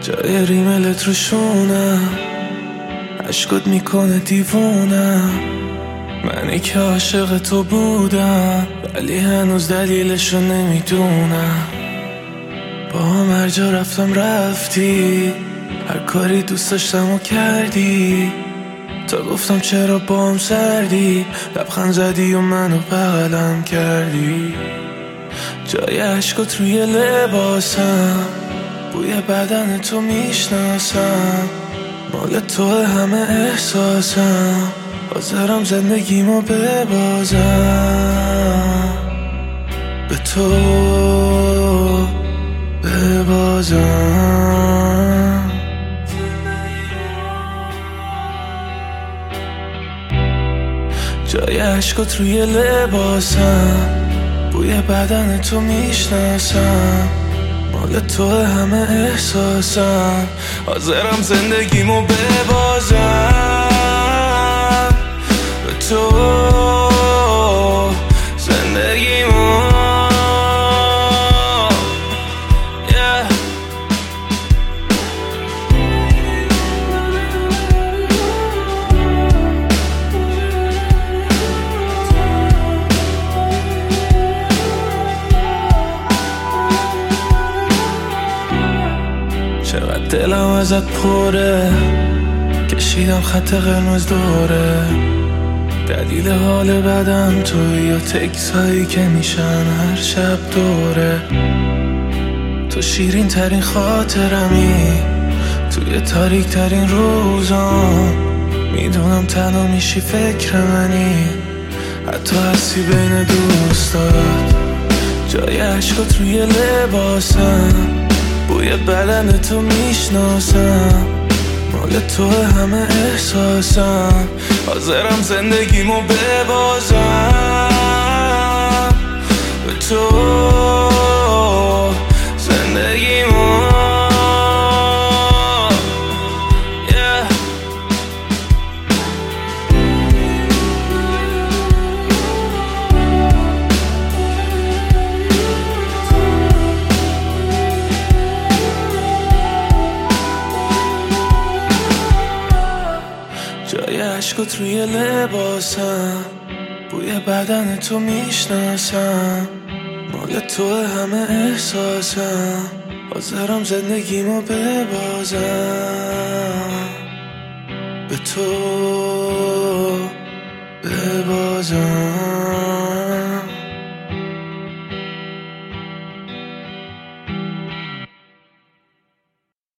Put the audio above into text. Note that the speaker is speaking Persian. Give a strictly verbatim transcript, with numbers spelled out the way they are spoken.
جای ریملت رو شونم، عشقت میکنه دیوونم. منی که عاشق تو بودم ولی هنوز دلیلشو نمیدونم. با هم هر جا رفتم رفتی، هر کاری دوست داشتم و کردی. تا گفتم چرا با هم سردی، لبخند زدی و منو بغلم کردی. جای عشقت روی لباسم، بوی بدن تو میشناسم. مال تو همه احساسم، حاضرم زندگیمو ببازم. به تو ببازم. جای عشقت روی لباسم، بوی بدن تو میشناسم. مال تو همه احساسم، حاضرم زندگیمو ببازم. به تو زندگیمو yeah. چقدر دلم ازت پره، کشیدم خط قرمز دوره. دلیل حال بدم توی یا تکس هایی که میشن هر شب دوره. تو شیرین ترین خاطرمی توی تاریک ترین روزام. میدونم تنها میشی فکر منی، حتی هستی بین دوستات. جای عشقت روی لباسم، بوی بدن تو میشناسم. مال تو همه احساسم، حاضرم زندگیمو ببازم. به تو زندگیمو yeah. جای عشقت روی لباسم، بوی بدن تو میشناسم. مال تو همه احساسم، حاضرم زندگیمو ببازم. به تو ببازم.